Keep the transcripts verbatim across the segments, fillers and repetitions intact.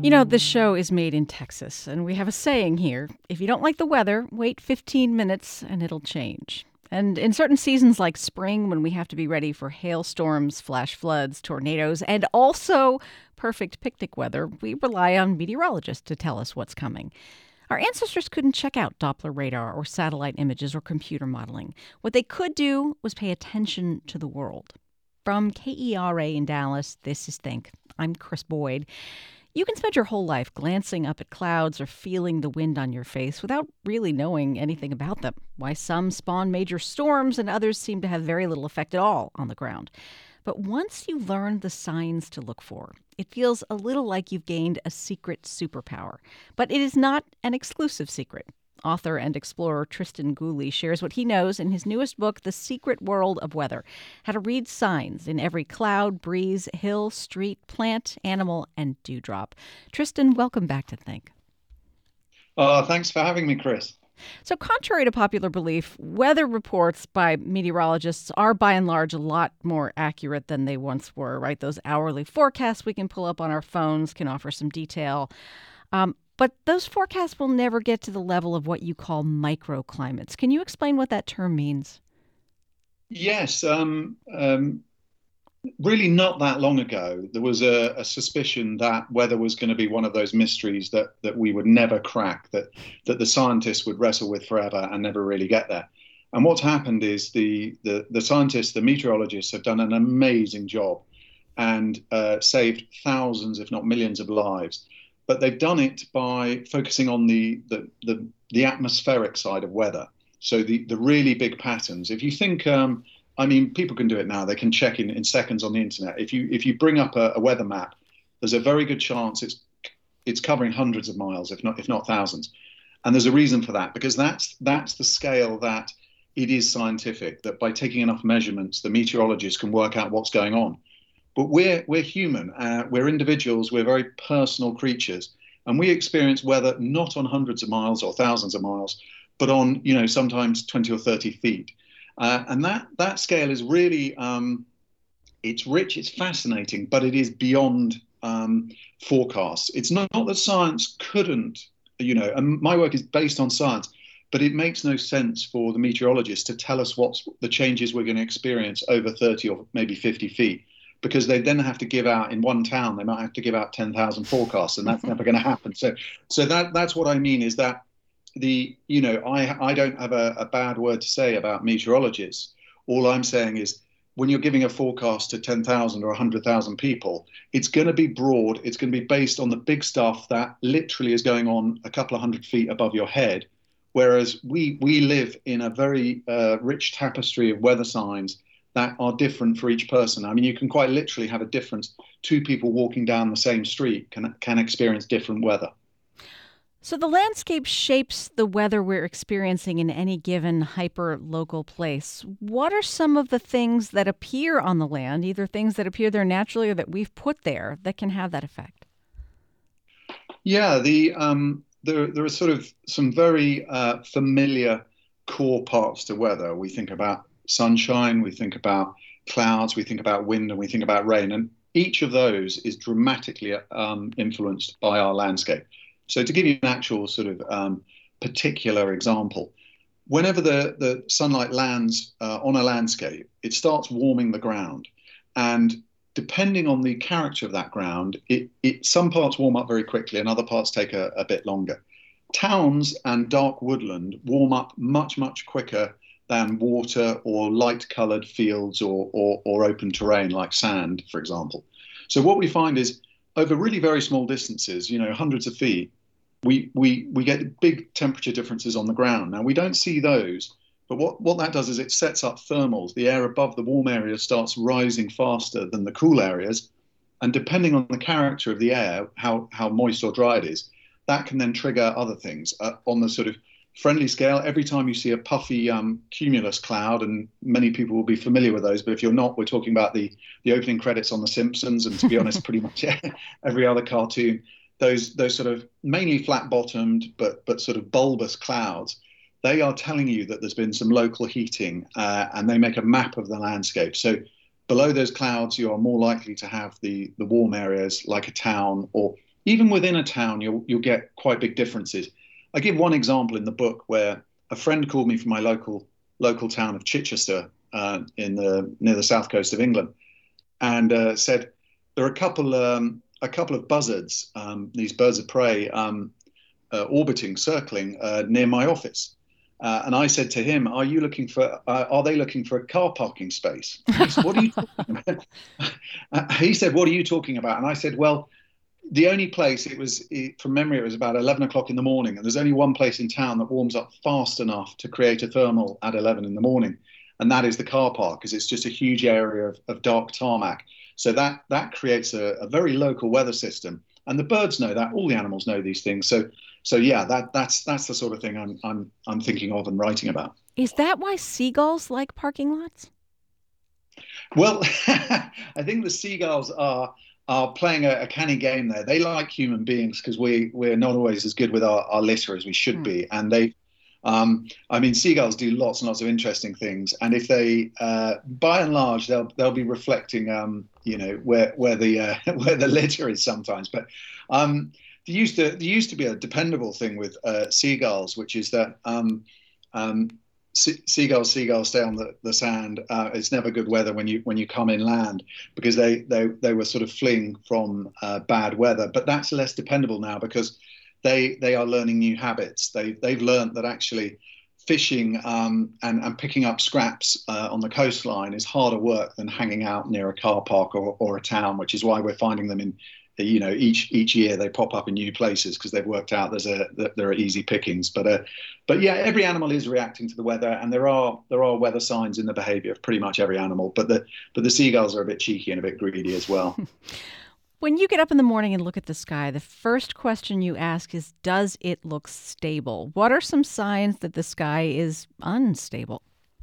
You know, this show is made in Texas, and we have a saying here: if you don't like the weather, wait fifteen minutes and it'll change. And in certain seasons like spring, when we have to be ready for hailstorms, flash floods, tornadoes, and also perfect picnic weather, we rely on meteorologists to tell us what's coming. Our ancestors couldn't check out Doppler radar or satellite images or computer modeling. What they could do was pay attention to the world. From K E R A in Dallas, this is Think. I'm Chris Boyd. You can spend your whole life glancing up at clouds or feeling the wind on your face without really knowing anything about them. Why some spawn major storms and others seem to have very little effect at all on the ground. But once you learn the signs to look for, it feels a little like you've gained a secret superpower. But it is not an exclusive secret. Author and explorer Tristan Gooley shares what he knows in his newest book, The Secret World of Weather: How to Read Signs in Every Cloud, Breeze, Hill, Street, Plant, Animal, and Dewdrop. Tristan, welcome back to Think. Uh, thanks for having me, Chris. So contrary to popular belief, weather reports by meteorologists are by and large a lot more accurate than they once were, right? Those hourly forecasts we can pull up on our phones can offer some detail. Um, But those forecasts will never get to the level of what you call microclimates. Can you explain what that term means? Yes, um, um, really not that long ago, there was a, a suspicion that weather was going to be one of those mysteries that that we would never crack, that that the scientists would wrestle with forever and never really get there. And what's happened is the the, the scientists, the meteorologists, have done an amazing job and uh, saved thousands, if not millions, of lives. But they've done it by focusing on the, the the the atmospheric side of weather. So the the really big patterns. If you think, um, I mean, people can do it now. They can check in, in seconds on the internet. If you if you bring up a, a weather map, there's a very good chance it's it's covering hundreds of miles, if not if not thousands. And there's a reason for that, because that's that's the scale that it is scientific. That by taking enough measurements, the meteorologists can work out what's going on. But we're we're human. Uh, we're individuals. We're very personal creatures, and we experience weather not on hundreds of miles or thousands of miles, but on you know sometimes twenty or thirty feet. Uh, and that that scale is really um, it's rich. It's fascinating, but it is beyond um, forecasts. It's not, not that science couldn't, you know. And my work is based on science, but it makes no sense for the meteorologists to tell us what the changes we're going to experience over thirty or maybe fifty feet. Because they then have to give out in one town, they might have to give out ten thousand forecasts, and that's never going to happen. So, so that that's what I mean is that the you know I I don't have a, a bad word to say about meteorologists. All I'm saying is when you're giving a forecast to ten thousand or one hundred thousand people, it's going to be broad. It's going to be based on the big stuff that literally is going on a couple of hundred feet above your head. Whereas we we live in a very uh, rich tapestry of weather signs that are different for each person. I mean, you can quite literally have a difference. Two people walking down the same street can can experience different weather. So the landscape shapes the weather we're experiencing in any given hyper-local place. What are some of the things that appear on the land, either things that appear there naturally or that we've put there, that can have that effect? Yeah, the um, there there are sort of some very uh, familiar core parts to weather. We think about sunshine, we think about clouds, we think about wind, and we think about rain. And each of those is dramatically um, influenced by our landscape. So to give you an actual sort of um, particular example, whenever the, the sunlight lands uh, on a landscape, it starts warming the ground. And depending on the character of that ground, it, it some parts warm up very quickly and other parts take a, a bit longer. Towns and dark woodland warm up much, much quicker than water or light-coloured fields or, or, or open terrain like sand, for example. So what we find is over really very small distances, you know, hundreds of feet, we, we, we get big temperature differences on the ground. Now, we don't see those, but what, what that does is it sets up thermals. The air above the warm areas starts rising faster than the cool areas. And depending on the character of the air, how, how moist or dry it is, that can then trigger other things uh, on the sort of friendly scale. Every time you see a puffy um, cumulus cloud, and many people will be familiar with those, but if you're not, we're talking about the, the opening credits on The Simpsons, and to be honest, pretty much every other cartoon. Those those sort of mainly flat-bottomed but but sort of bulbous clouds, they are telling you that there's been some local heating, uh, and they make a map of the landscape. So below those clouds, you are more likely to have the the warm areas like a town, or even within a town, you'll you'll get quite big differences. I give one example in the book where a friend called me from my local local town of Chichester uh, in the near the south coast of England, and uh, said there are a couple um, a couple of buzzards, um, these birds of prey, um, uh, orbiting, circling uh, near my office. Uh, and I said to him, "Are you looking for? Uh, are they looking for a car parking space?" He said, "What are you talking about?" Uh, he said, "What are you talking about?" And I said, "Well, the only place it was, it, from memory, it was about eleven o'clock in the morning, and there's only one place in town that warms up fast enough to create a thermal at eleven in the morning, and that is the car park, because it's just a huge area of, of dark tarmac. So that that creates a, a very local weather system, and the birds know that. All the animals know these things. So." So yeah, that that's that's the sort of thing I'm I'm I'm thinking of and writing about. Is that why seagulls like parking lots? Well, I think the seagulls are are playing a, a canny game there. They like human beings because we we're not always as good with our, our litter as we should mm. be, and they. Um, I mean, seagulls do lots and lots of interesting things, and if they, uh, by and large, they'll they'll be reflecting, um, you know, where where the uh, where the litter is sometimes. But um, there used to there used to be a dependable thing with uh, seagulls, which is that um, um, se- seagulls seagulls stay on the the sand. Uh, it's never good weather when you when you come inland because they they they were sort of fleeing from uh, bad weather. But that's less dependable now because They they are learning new habits. They they've learned that actually fishing um, and and picking up scraps uh, on the coastline is harder work than hanging out near a car park or, or a town, which is why we're finding them in, you know, each each year they pop up in new places because they've worked out there's a that there are easy pickings. But uh, but yeah, every animal is reacting to the weather, and there are there are weather signs in the behaviour of pretty much every animal. But the but the seagulls are a bit cheeky and a bit greedy as well. When you get up in the morning and look at the sky, the first question you ask is, does it look stable? What are some signs that the sky is unstable?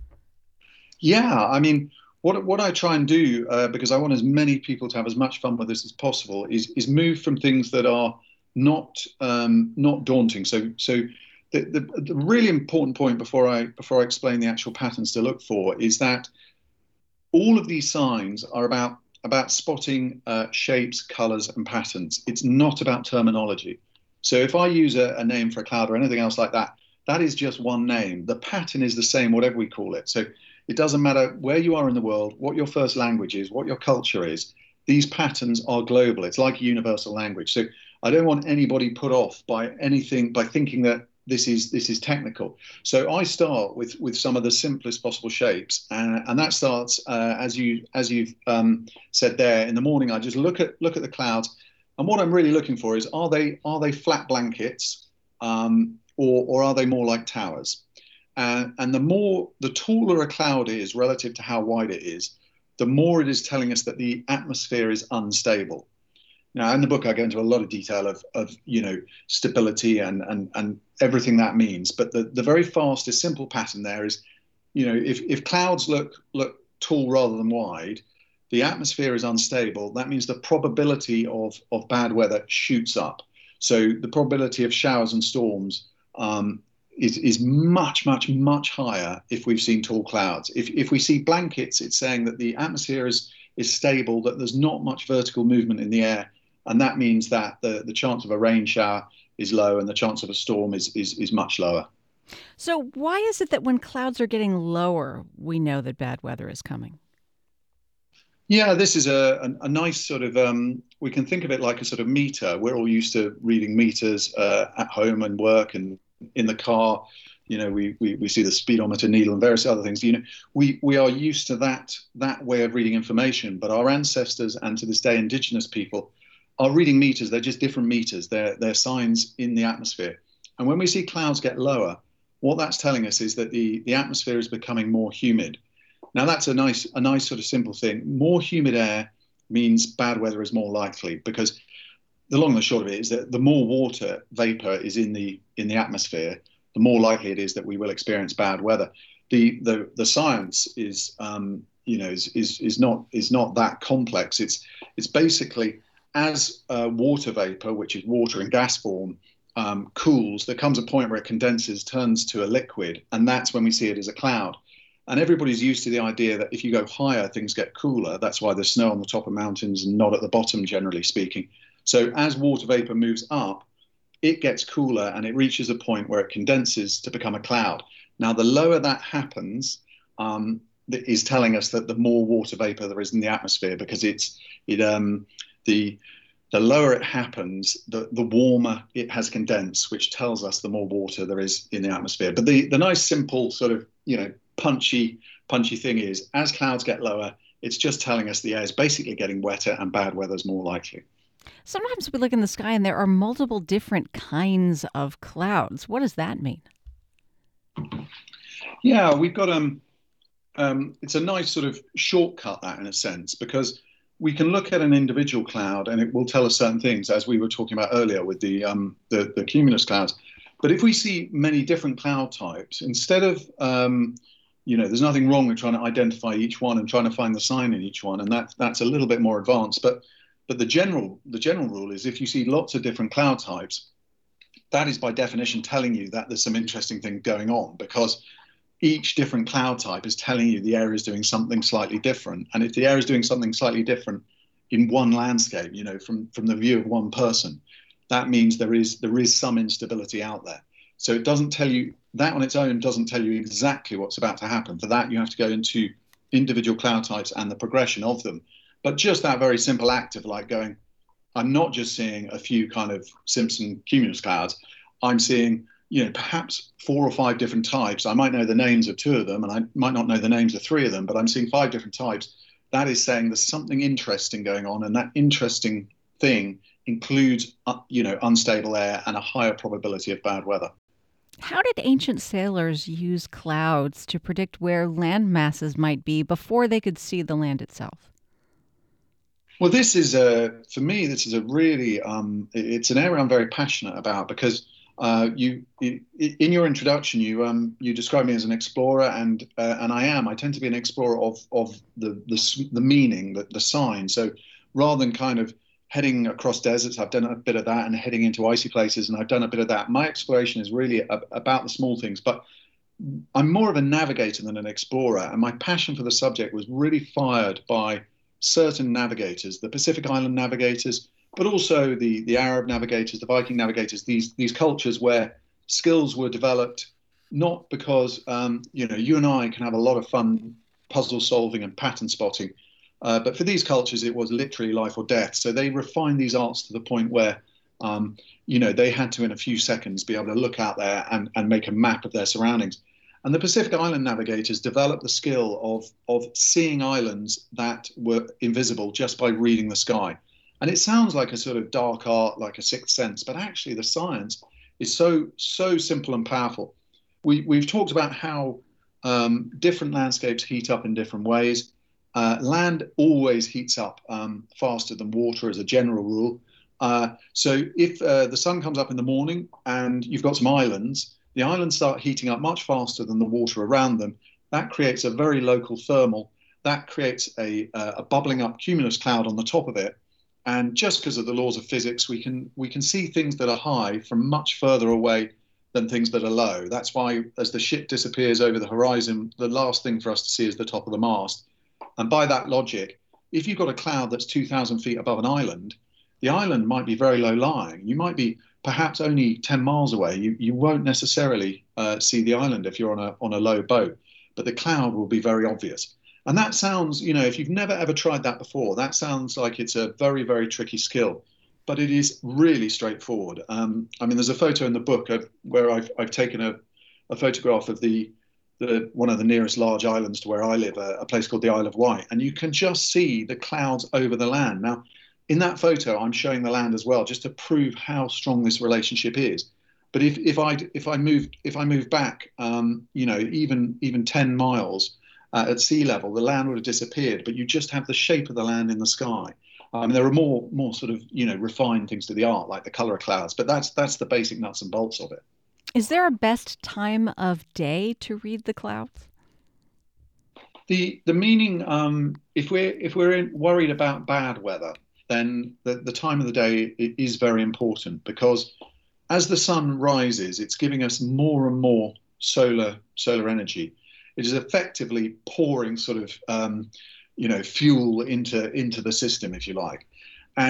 Yeah, I mean, what what I try and do, uh, because I want as many people to have as much fun with this as possible, is is move from things that are not um, not daunting. So so the, the the really important point before I before I explain the actual patterns to look for is that all of these signs are about about spotting uh, shapes, colors, and patterns. It's not about terminology. So if I use a, a name for a cloud or anything else like that, that is just one name. The pattern is the same, whatever we call it. So it doesn't matter where you are in the world, what your first language is, what your culture is. These patterns are global. It's like a universal language. So I don't want anybody put off by anything, by thinking that this is this is technical. So I start with with some of the simplest possible shapes, uh, and that starts uh, as you as you've um, said there. In the morning, I just look at look at the clouds, and what I'm really looking for is are they are they flat blankets, um, or or are they more like towers? Uh, and the more the taller a cloud is relative to how wide it is, the more it is telling us that the atmosphere is unstable. Now, in the book, I go into a lot of detail of, of you know, stability and, and, and everything that means. But the, the very fastest, simple pattern there is, you know, if, if clouds look look tall rather than wide, the atmosphere is unstable. That means the probability of, of bad weather shoots up. So the probability of showers and storms um, is, is much, much, much higher if we've seen tall clouds. If, if we see blankets, it's saying that the atmosphere is, is stable, that there's not much vertical movement in the air. And that means that the, the chance of a rain shower is low and the chance of a storm is, is, is much lower. So why is it that when clouds are getting lower, we know that bad weather is coming? Yeah, this is a, a, a nice sort of, um, we can think of it like a sort of meter. We're all used to reading meters uh, at home and work and in the car. You know, we, we, we see the speedometer needle and various other things. You know, we, we are used to that, that way of reading information. But our ancestors and to this day, indigenous people, are reading meters. They're just different meters. They're, they're signs in the atmosphere. And when we see clouds get lower, what that's telling us is that the, the atmosphere is becoming more humid. Now, that's a nice, a nice sort of simple thing. More humid air means bad weather is more likely because the long and the short of it is that the more water vapor is in the in the atmosphere, the more likely it is that we will experience bad weather. The the, the science is um, you know is, is is not is not that complex. It's it's basically as uh, water vapor, which is water in gas form, um, cools, there comes a point where it condenses, turns to a liquid, and that's when we see it as a cloud. And everybody's used to the idea that if you go higher, things get cooler. That's why there's snow on the top of mountains and not at the bottom, generally speaking. So as water vapor moves up, it gets cooler and it reaches a point where it condenses to become a cloud. Now, the lower that happens, um, is telling us that the more water vapor there is in the atmosphere, because it's it um, the the lower it happens, the the warmer it has condensed, which tells us the more water there is in the atmosphere. But the the nice simple sort of you know punchy punchy thing is, as clouds get lower, it's just telling us the air is basically getting wetter and bad weather is more likely. Sometimes we look in the sky and there are multiple different kinds of clouds. What does that mean? Yeah, we've got um um, it's a nice sort of shortcut, that, in a sense, because we can look at an individual cloud and it will tell us certain things, as we were talking about earlier with the, um, the, the cumulus clouds. But if we see many different cloud types, instead of, um, you know, there's nothing wrong with trying to identify each one and trying to find the sign in each one, and that, that's a little bit more advanced. But, but the general, the general rule is, if you see lots of different cloud types, that is by definition telling you that there's some interesting thing going on, because each different cloud type is telling you the area is doing something slightly different. And if the area is doing something slightly different in one landscape, you know, from, from the view of one person, that means there is there is some instability out there. So it doesn't tell you, that on its own doesn't tell you exactly what's about to happen. For that, you have to go into individual cloud types and the progression of them. But just that very simple act of like going, I'm not just seeing a few kind of Simpson cumulus clouds, I'm seeing, you know, perhaps four or five different types. I might know the names of two of them and I might not know the names of three of them, but I'm seeing five different types. That is saying there's something interesting going on, and that interesting thing includes, uh, you know, unstable air and a higher probability of bad weather. How did ancient sailors use clouds to predict where land masses might be before they could see the land itself? Well, this is a, for me, this is a really, um, it's an area I'm very passionate about, because Uh, you, in your introduction, you um, you described me as an explorer, and uh, and I am. I tend to be an explorer of of the the, the meaning, the, the sign. So rather than kind of heading across deserts, I've done a bit of that, and heading into icy places, and I've done a bit of that. My exploration is really a, about the small things, but I'm more of a navigator than an explorer, and my passion for the subject was really fired by certain navigators, the Pacific Island navigators, but also the, the Arab navigators, the Viking navigators, these, these cultures where skills were developed, not because, um, you know, you and I can have a lot of fun puzzle solving and pattern spotting, uh, but for these cultures, it was literally life or death. So they refined these arts to the point where, um, you know, they had to, in a few seconds, be able to look out there and, and make a map of their surroundings. And the Pacific Island navigators developed the skill of, of seeing islands that were invisible just by reading the sky. And it sounds like a sort of dark art, like a sixth sense, but actually the science is so, so simple and powerful. We, we've talked about how um, different landscapes heat up in different ways. Uh, land always heats up um, faster than water as a general rule. Uh, so if uh, the sun comes up in the morning and you've got some islands, the islands start heating up much faster than the water around them. That creates a very local thermal. That creates a, a bubbling up cumulus cloud on the top of it. And just because of the laws of physics, we can we can see things that are high from much further away than things that are low. That's why as the ship disappears over the horizon, the last thing for us to see is the top of the mast. And by that logic, if you've got a cloud that's two thousand feet above an island, the island might be very low lying. You might be perhaps only ten miles away. You, you won't necessarily uh, see the island if you're on a, on a low boat, but the cloud will be very obvious. And that sounds, you know, if you've never ever tried that before, that sounds like it's a very, very tricky skill, but it is really straightforward. Um, I mean, there's a photo in the book of where I've, I've taken a, a photograph of the, the one of the nearest large islands to where I live, a, a place called the Isle of Wight, and you can just see the clouds over the land. Now, in that photo, I'm showing the land as well, just to prove how strong this relationship is. But if, if I if I move if I move back, um, you know, even even ten miles, Uh, at sea level, the land would have disappeared, but you just have the shape of the land in the sky. Um, there are more, more sort of, you know, refined things to the art, like the color of clouds, but that's that's the basic nuts and bolts of it. Is there a best time of day to read the clouds? The the meaning, um, if we're if we're in, worried about bad weather, then the, the time of the day is very important, because as the sun rises, it's giving us more and more solar solar energy. It is effectively pouring sort of, um, you know, fuel into into the system, if you like. And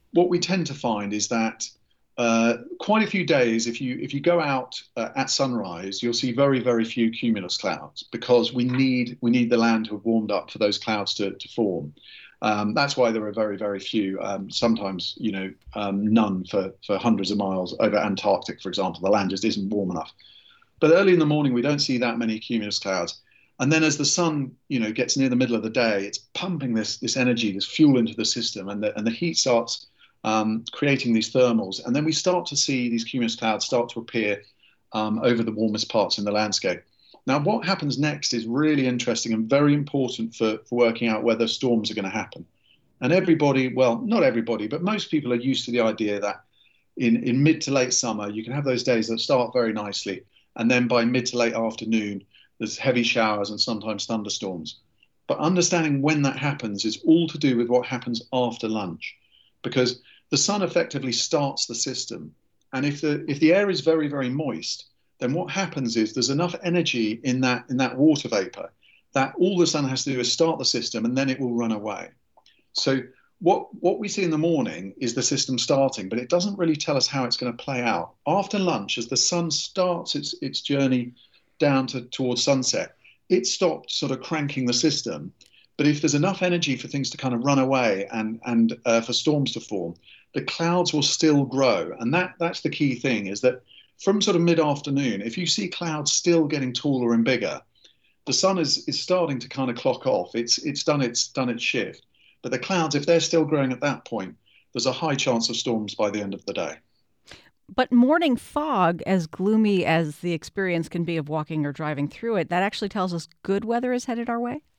what we tend to find is that uh, quite a few days, if you if you go out uh, at sunrise, you'll see very very few cumulus clouds because we need we need the land to have warmed up for those clouds to to form. Um, that's why there are very very few. Um, sometimes you know um, none for for hundreds of miles over Antarctic, for example. The land just isn't warm enough. But early in the morning, we don't see that many cumulus clouds. And then as the sun, you know, gets near the middle of the day, it's pumping this this energy, this fuel into the system, and the and the heat starts um, creating these thermals. And then we start to see these cumulus clouds start to appear um, over the warmest parts in the landscape. Now, what happens next is really interesting and very important for, for working out whether storms are going to happen. And everybody, well, not everybody, but most people are used to the idea that in, in mid to late summer, you can have those days that start very nicely. And then by mid to late afternoon, there's heavy showers and sometimes thunderstorms. But understanding when that happens is all to do with what happens after lunch, because the sun effectively starts the system. And if the if the air is very, very moist, then what happens is there's enough energy in that in that water vapor that all the sun has to do is start the system and then it will run away. So what what we see in the morning is the system starting, but it doesn't really tell us how it's going to play out. After lunch, as the sun starts its its journey down to towards sunset, it stopped sort of cranking the system. But if there's enough energy for things to kind of run away and and uh, for storms to form, the clouds will still grow. And that that's the key thing, is that from sort of mid-afternoon, if you see clouds still getting taller and bigger, the sun is is starting to kind of clock off. It's it's done its done its shift. But the clouds, if they're still growing at that point, there's a high chance of storms by the end of the day. But morning fog, as gloomy as the experience can be of walking or driving through it, that actually tells us good weather is headed our way?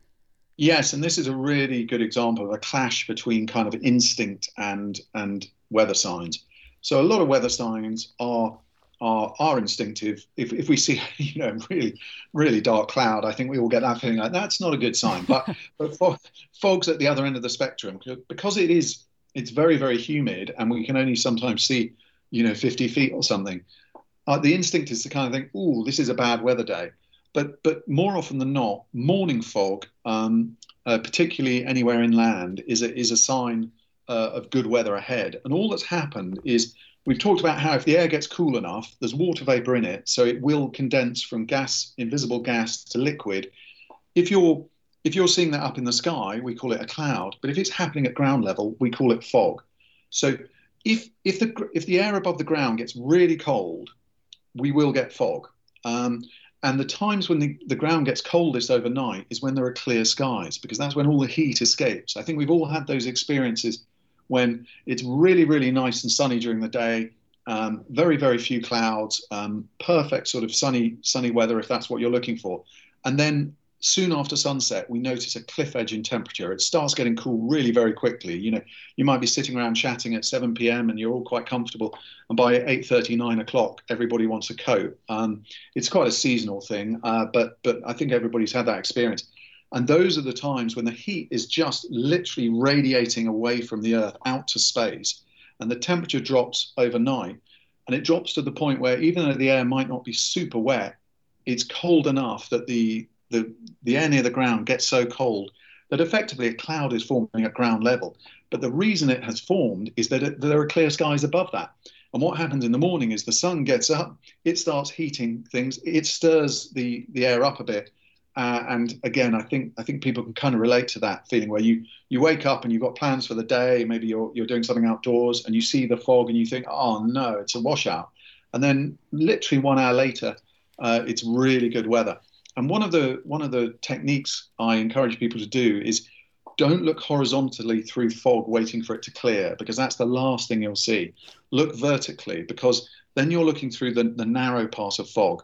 Yes, and this is a really good example of a clash between kind of instinct and and weather signs. So a lot of weather signs are are are instinctive. If if we see, you know, really really dark cloud, I think we all get that feeling like that's not a good sign. But but fog, fog's at the other end of the spectrum because it is it's very very humid and we can only sometimes see, you know, fifty feet or something. Uh, the instinct is to kind of think, "Ooh, this is a bad weather day." But but more often than not, morning fog, um, uh, particularly anywhere inland, is a is a sign uh, of good weather ahead. And all that's happened is we've talked about how if the air gets cool enough, there's water vapor in it, so it will condense from gas, invisible gas, to liquid. If you're if you're seeing that up in the sky, we call it a cloud. But if it's happening at ground level, we call it fog. So if if the if the air above the ground gets really cold, we will get fog. Um, and the times when the, the ground gets coldest overnight is when there are clear skies, because that's when all the heat escapes. I think we've all had those experiences when it's really, really nice and sunny during the day, um, very, very few clouds, um, perfect sort of sunny, sunny weather if that's what you're looking for. And then soon after sunset, we notice a cliff edge in temperature. It starts getting cool really very quickly. You know, you might be sitting around chatting at seven p m and you're all quite comfortable. And by eight thirty, nine o'clock, everybody wants a coat. Um, it's quite a seasonal thing, uh, but but I think everybody's had that experience. And those are the times when the heat is just literally radiating away from the Earth out to space. And the temperature drops overnight. And it drops to the point where even though the air might not be super wet, it's cold enough that the the, the air near the ground gets so cold that effectively a cloud is forming at ground level. But the reason it has formed is that, it, that there are clear skies above that. And what happens in the morning is the sun gets up, it starts heating things, it stirs the, the air up a bit. Uh, and again, I think I think people can kind of relate to that feeling where you you wake up and you've got plans for the day. Maybe you're you're doing something outdoors and you see the fog and you think, oh no, it's a washout. And then literally one hour later, uh, it's really good weather. And one of the one of the techniques I encourage people to do is don't look horizontally through fog waiting for it to clear, because that's the last thing you'll see. Look vertically, because then you're looking through the, the narrow part of fog.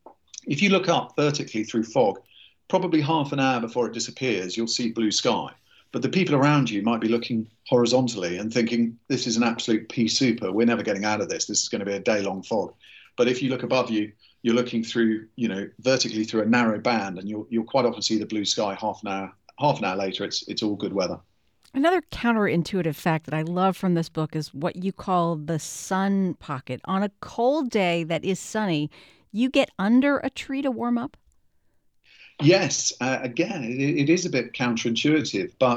If you look up vertically through fog, probably half an hour before it disappears, you'll see blue sky. But the people around you might be looking horizontally and thinking, this is an absolute pea super. We're never getting out of this. This is going to be a day-long fog. But if you look above you, you're looking through, you know, vertically through a narrow band, and you'll you'll quite often see the blue sky half an hour. Half an hour later, it's it's all good weather. Another counterintuitive fact that I love from this book is what you call the sun pocket. On a cold day that is sunny, you get under a tree to warm up? Yes, uh, again, it, it is a bit counterintuitive, but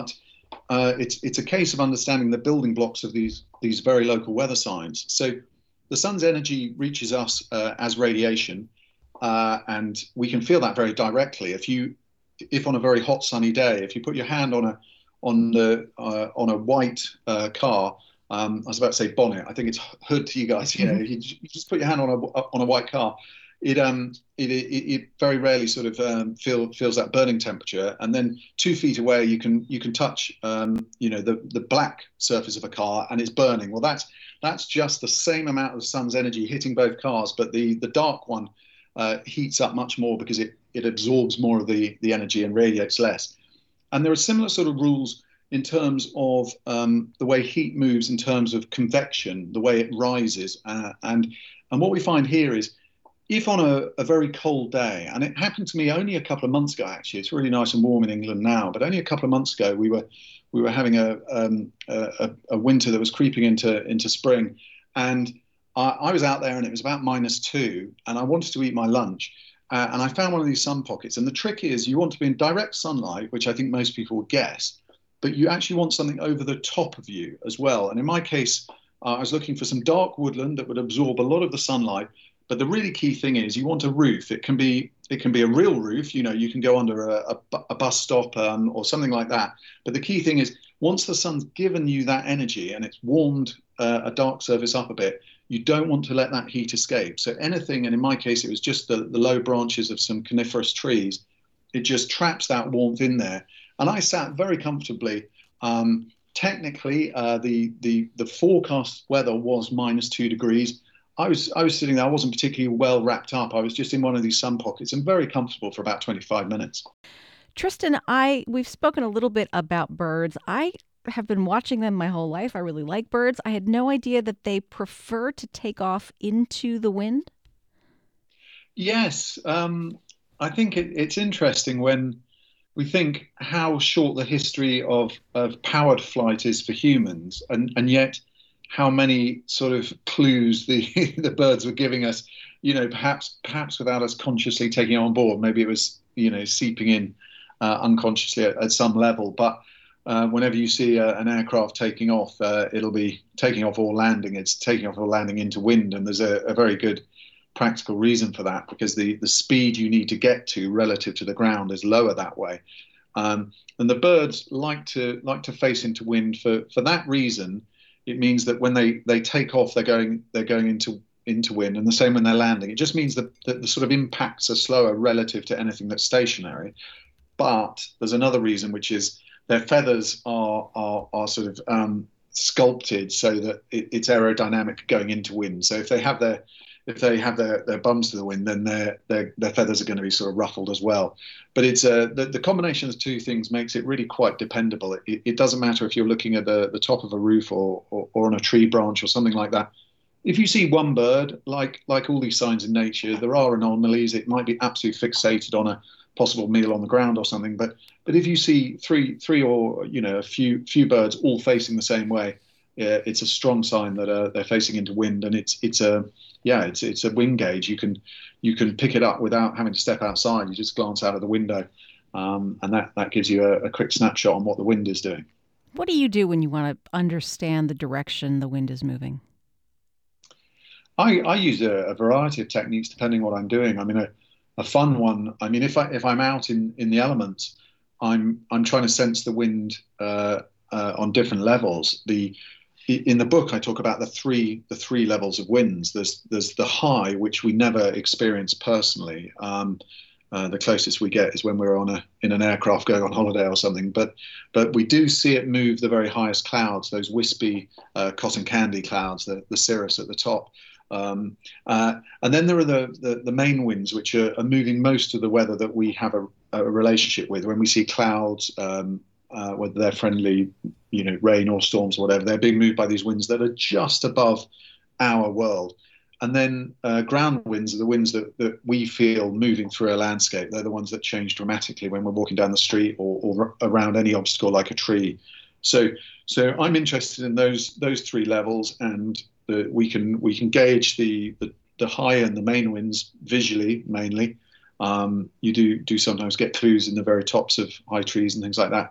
uh, it's it's a case of understanding the building blocks of these these very local weather signs. So the sun's energy reaches us uh, as radiation, uh, and we can feel that very directly. If you if on a very hot sunny day, if you put your hand on a on the uh, on a white uh, car, um, I was about to say bonnet. I think it's hood to you guys. You know, Mm-hmm. if you, you just put your hand on a on a white car, it um it it, it very rarely sort of um, feel feels that burning temperature. And then two feet away, you can you can touch um you know the the black surface of a car, and it's burning. Well, that's that's just the same amount of sun's energy hitting both cars, but the the dark one uh, heats up much more because it it absorbs more of the the energy and radiates less. And there are similar sort of rules in terms of um, the way heat moves, in terms of convection, the way it rises. Uh, and, and what we find here is if on a, a very cold day, and it happened to me only a couple of months ago, actually, it's really nice and warm in England now, but only a couple of months ago, we were we were having a um, a, a winter that was creeping into into spring, and I, I was out there and it was about minus two, and I wanted to eat my lunch. Uh, and I found one of these sun pockets. And the trick is you want to be in direct sunlight, which I think most people would guess, but you actually want something over the top of you as well. And in my case, uh, I was looking for some dark woodland that would absorb a lot of the sunlight. But the really key thing is you want a roof. It can be it can be a real roof. You know, you can go under a, a, a bus stop um, or something like that. But the key thing is once the sun's given you that energy and it's warmed uh, a dark surface up a bit, you don't want to let that heat escape. So anything, and in my case, it was just the, the low branches of some coniferous trees, it just traps that warmth in there. And I sat very comfortably. Um, technically, uh, the, the, the forecast weather was minus two degrees. I was, I was sitting there, I wasn't particularly well wrapped up. I was just in one of these sun pockets and very comfortable for about twenty-five minutes. Tristan, I we've spoken a little bit about birds. I have been watching them my whole life. I really like birds. I had no idea that they prefer to take off into the wind. Yes, um, I think it, it's interesting when we think how short the history of, of powered flight is for humans, and, and yet how many sort of clues the the birds were giving us, you know, perhaps perhaps without us consciously taking it on board. Maybe it was, you know, seeping in uh, unconsciously at, at some level. But uh, whenever you see a, an aircraft taking off, uh, it'll be taking off or landing. It's taking off or landing into wind, and there's a, a very good practical reason for that, because the, the speed you need to get to relative to the ground is lower that way. Um, and the birds like to like to face into wind for, for that reason. It means that when they, they take off, they're going they're going into into wind, and the same when they're landing. It just means that, that the sort of impacts are slower relative to anything that's stationary. But there's another reason, which is their feathers are are, are sort of um, sculpted so that it, it's aerodynamic going into wind. So if they have their if they have their, their bums to the wind, then their, their their feathers are going to be sort of ruffled as well. But it's uh, the, the combination of the two things makes it really quite dependable. It, it doesn't matter if you're looking at the, the top of a roof or, or, or on a tree branch or something like that. If you see one bird, like like all these signs in nature, there are anomalies. It might be absolutely fixated on a possible meal on the ground or something. But but if you see three three or you know a few few birds all facing the same way, yeah, it's a strong sign that uh, they're facing into wind, and it's it's a yeah, it's it's a wind gauge. You can you can pick it up without having to step outside. You just glance out of the window, um, and that that gives you a, a quick snapshot on what the wind is doing. What do you do when you want to understand the direction the wind is moving? I, I use a, a variety of techniques depending on what I'm doing. I mean, a, a fun one. I mean, if I if I'm out in, in the elements, I'm I'm trying to sense the wind uh, uh, on different levels. The In the book, I talk about the three the three levels of winds. There's there's the high, which we never experience personally. Um, uh, the closest we get is when we're on a in an aircraft going on holiday or something. But but we do see it move the very highest clouds, those wispy uh, cotton candy clouds, the the cirrus at the top. Um, uh, and then there are the, the, the main winds, which are, are moving most of the weather that we have a, a relationship with. When we see clouds, um, uh, whether they're friendly, you know, rain or storms or whatever, they're being moved by these winds that are just above our world. And then uh, ground winds are the winds that, that we feel moving through a landscape. They're the ones that change dramatically when we're walking down the street or, or around any obstacle like a tree. So, so I'm interested in those those three levels, and the, we can we can gauge the, the the high and the main winds visually mainly. Um, you do do sometimes get clues in the very tops of high trees and things like that.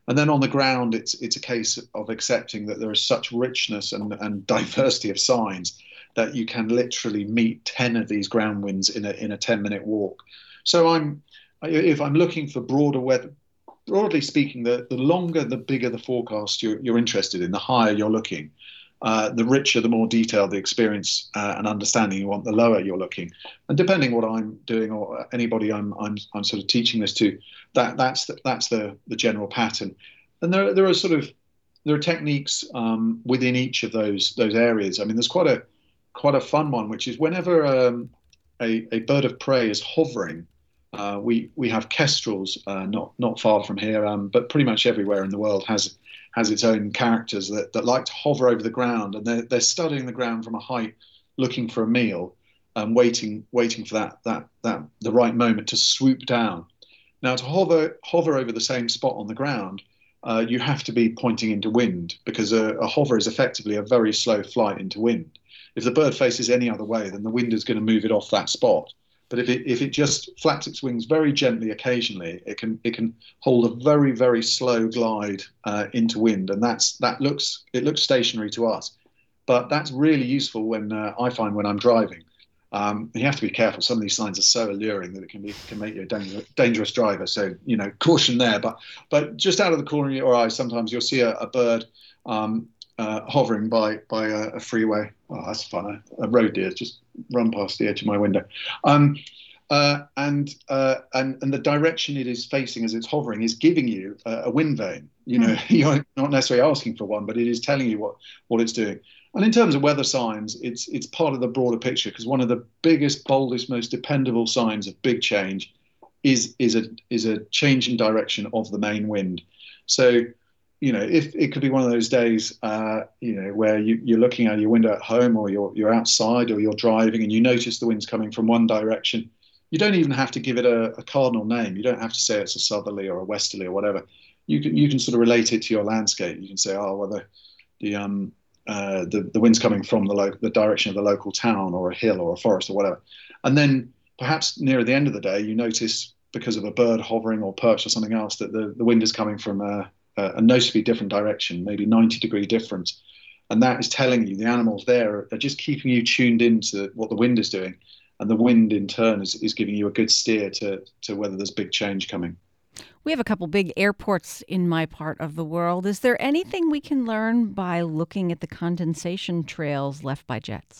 And then on the ground, it's it's a case of accepting that there is such richness and, and diversity of signs that you can literally meet ten of these ground winds in a in a ten minute walk. So I'm if I'm looking for broader weather, broadly speaking, the, the longer, the bigger the forecast you're, you're interested in, the higher you're looking. Uh, the richer, the more detailed the experience uh, and understanding you want, the lower you're looking. And depending what I'm doing or anybody I'm I'm, I'm sort of teaching this to, that that's the, that's the the general pattern. And there there are sort of there are techniques um, within each of those those areas. I mean, there's quite a quite a fun one, which is whenever um, a a bird of prey is hovering. Uh, we we have kestrels uh, not not far from here, um, but pretty much everywhere in the world has has its own characters that, that like to hover over the ground, and they're they're studying the ground from a height, looking for a meal, and waiting waiting for that that that the right moment to swoop down. Now, to hover hover over the same spot on the ground, uh, you have to be pointing into wind, because a, a hover is effectively a very slow flight into wind. If the bird faces any other way, then the wind is going to move it off that spot. But if it if it just flaps its wings very gently occasionally, it can it can hold a very very slow glide uh, into wind, and that's that looks it looks stationary to us, but that's really useful when uh, I find when I'm driving. Um, you have to be careful. Some of these signs are so alluring that it can be can make you a dangerous, dangerous driver. So you know, caution there. But but just out of the corner of your eye, sometimes you'll see a, a bird um, uh, hovering by by a, a freeway. Oh, that's fun. A, a road deer just run past the edge of my window. Um, uh, and, uh, and and the direction it is facing as it's hovering is giving you a, a wind vane. You know, mm. You're not necessarily asking for one, but it is telling you what, what it's doing. And in terms of weather signs, it's it's part of the broader picture, because one of the biggest, boldest, most dependable signs of big change is is a is a change in direction of the main wind. So, you know, if it could be one of those days, uh, you know, where you, you're looking out your window at home, or you're you're outside, or you're driving, and you notice the wind's coming from one direction. You don't even have to give it a, a cardinal name. You don't have to say it's a southerly or a westerly or whatever. You can you can sort of relate it to your landscape. You can say, oh, well, the the um uh, the the wind's coming from the lo- the direction of the local town or a hill or a forest or whatever. And then perhaps near the end of the day, you notice, because of a bird hovering or perched or something else, that the, the wind is coming from a, a noticeably different direction, maybe ninety degree difference. And that is telling you the animals there are just keeping you tuned into what the wind is doing. And the wind in turn is, is giving you a good steer to, to whether there's big change coming. We have a couple big airports in my part of the world. Is there anything we can learn by looking at the condensation trails left by jets?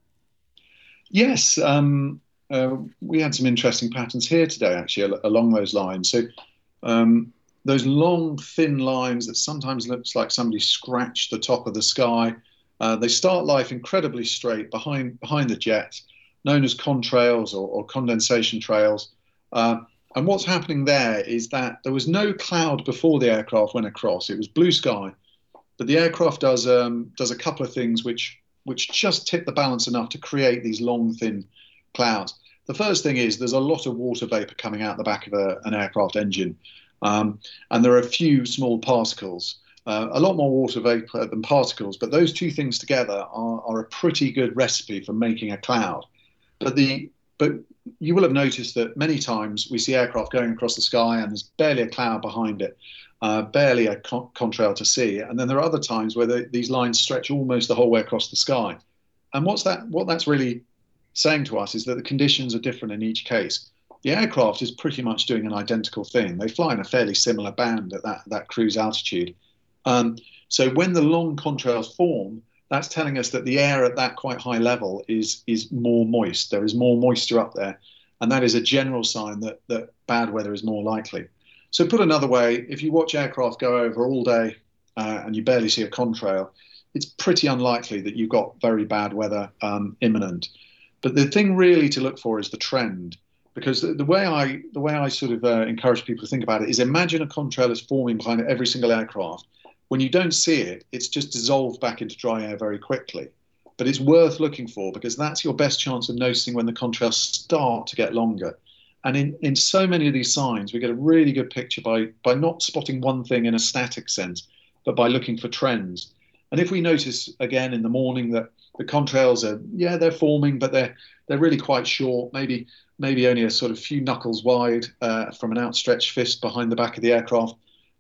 Yes, um, uh, we had some interesting patterns here today, actually, along those lines. So um, those long, thin lines that sometimes looks like somebody scratched the top of the sky, uh, they start life incredibly straight behind behind the jet, known as contrails or, or condensation trails. Uh, and what's happening there is that there was no cloud before the aircraft went across. It was blue sky, but the aircraft does um, does a couple of things which which just tip the balance enough to create these long, thin clouds. The first thing is there's a lot of water vapor coming out the back of a, an aircraft engine, um, and there are a few small particles. Uh, a lot more water vapor than particles, but those two things together are, are a pretty good recipe for making a cloud. But the but you will have noticed that many times we see aircraft going across the sky and there's barely a cloud behind it, uh, barely a con- contrail to see. And then there are other times where the, these lines stretch almost the whole way across the sky. And what's that? What that's really saying to us is that the conditions are different in each case. The aircraft is pretty much doing an identical thing. They fly in a fairly similar band at that, that cruise altitude. Um, so when the long contrails form, that's telling us that the air at that quite high level is is more moist. There is more moisture up there, and that is a general sign that that bad weather is more likely. So put another way, if you watch aircraft go over all day uh, and you barely see a contrail, it's pretty unlikely that you've got very bad weather um, imminent. But the thing really to look for is the trend, because the, the way I the way I sort of uh, encourage people to think about it is, imagine a contrail is forming behind every single aircraft. When you don't see it, it's just dissolved back into dry air very quickly. But it's worth looking for, because that's your best chance of noticing when the contrails start to get longer. And in, in so many of these signs, we get a really good picture by, by not spotting one thing in a static sense, but by looking for trends. And if we notice again in the morning that the contrails are, yeah, they're forming, but they're they're really quite short, maybe maybe only a sort of few knuckles wide uh, from an outstretched fist behind the back of the aircraft,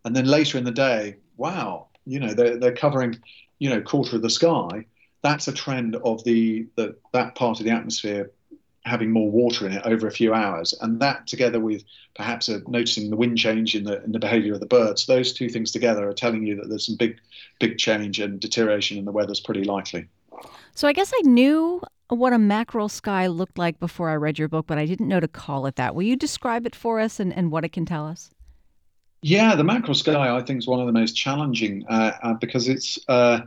and then later in the day, wow, you know, they're, they're covering, you know, quarter of the sky. That's a trend of the, the that part of the atmosphere having more water in it over a few hours. And that, together with perhaps a, noticing the wind change in the in the behavior of the birds, those two things together are telling you that there's some big, big change and deterioration in the weather's pretty likely. So I guess I knew what a mackerel sky looked like before I read your book, but I didn't know to call it that. Will you describe it for us and, and what it can tell us? Yeah, the mackerel sky, I think, is one of the most challenging uh, uh, because it's, uh,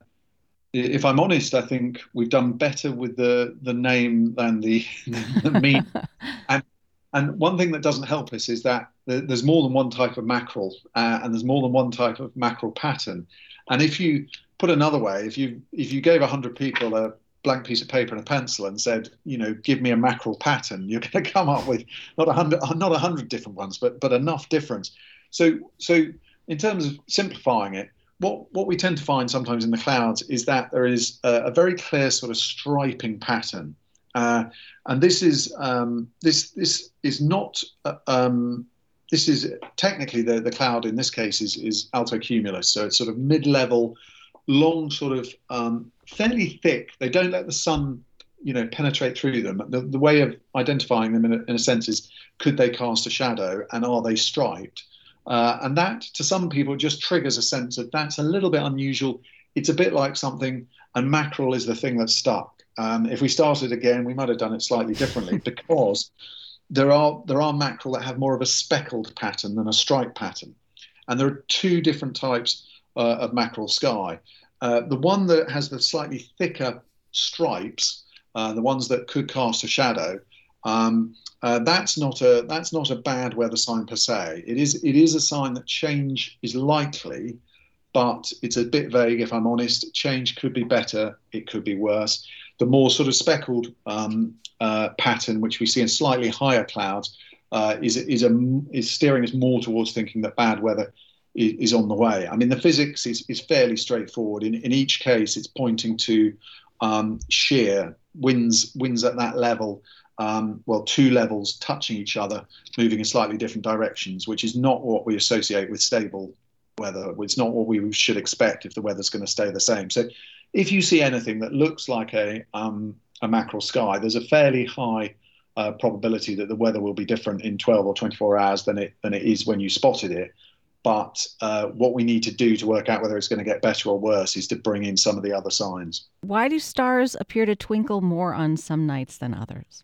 if I'm honest, I think we've done better with the the name than the, the meaning. and and one thing that doesn't help us is that there's more than one type of mackerel, uh, and there's more than one type of mackerel pattern. And if you put another way, if you if you gave a hundred people a blank piece of paper and a pencil and said, you know, give me a mackerel pattern, you're going to come up with not a hundred, not a hundred different ones, but but enough difference. So so in terms of simplifying it, what what we tend to find sometimes in the clouds is that there is a, a very clear sort of striping pattern, uh, and this is um, this this is not. Uh, um, This is technically the, the cloud in this case is, is altocumulus. So it's sort of mid-level, long, sort of um, fairly thick. They don't let the sun, you know, penetrate through them. The, the way of identifying them in a, in a sense is, could they cast a shadow and are they striped? Uh, and that, to some people, just triggers a sense of that's a little bit unusual. It's a bit like something, and mackerel is the thing that's stuck. Um, if we started again, we might have done it slightly differently because There are there are mackerel that have more of a speckled pattern than a striped pattern, and there are two different types uh, of mackerel sky. Uh, the one that has the slightly thicker stripes, uh, the ones that could cast a shadow, um, uh, that's not a that's not a bad weather sign per se. It is it is a sign that change is likely, but it's a bit vague. If I'm honest, change could be better, it could be worse. The more sort of speckled um, uh, pattern, which we see in slightly higher clouds, uh, is is a is steering us more towards thinking that bad weather is, is on the way. I mean, the physics is is fairly straightforward. In in each case, it's pointing to um, shear winds winds at that level. Um, well, two levels touching each other, moving in slightly different directions, which is not what we associate with stable weather. It's not what we should expect if the weather's going to stay the same. So if you see anything that looks like a um, a mackerel sky, there's a fairly high uh, probability that the weather will be different in twelve or twenty-four hours than it than it is when you spotted it. But uh, what we need to do to work out whether it's going to get better or worse is to bring in some of the other signs. Why do stars appear to twinkle more on some nights than others?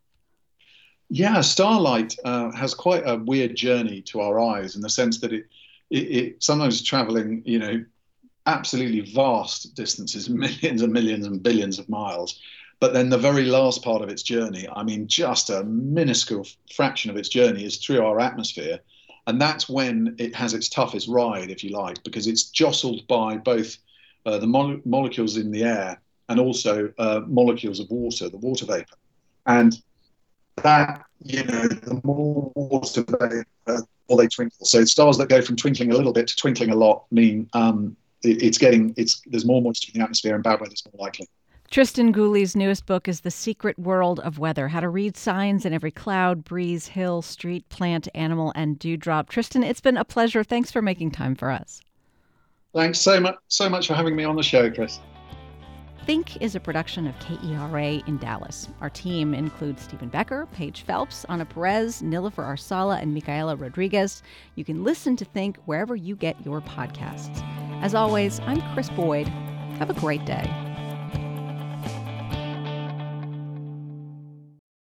Yeah, starlight uh, has quite a weird journey to our eyes in the sense that it it, it sometimes traveling, you know, absolutely vast distances, millions and millions and billions of miles. But then the very last part of its journey, I mean, just a minuscule fraction of its journey is through our atmosphere. And that's when it has its toughest ride, if you like, because it's jostled by both uh, the mo- molecules in the air and also uh, molecules of water, the water vapor. And that, you know, the more water vapor, the more they twinkle. So stars that go from twinkling a little bit to twinkling a lot mean um, it, it's getting, it's there's more moisture in the atmosphere and bad weather's more likely. Tristan Gooley's newest book is The Secret World of Weather, How to Read Signs in Every Cloud, Breeze, Hill, Street, Plant, Animal, and Dewdrop. Tristan, it's been a pleasure. Thanks for making time for us. Thanks so much, so much for having me on the show, Chris. Think is a production of K E R A in Dallas. Our team includes Stephen Becker, Paige Phelps, Ana Perez, Nilofer Arsala, and Micaela Rodriguez. You can listen to Think wherever you get your podcasts. As always, I'm Chris Boyd. Have a great day.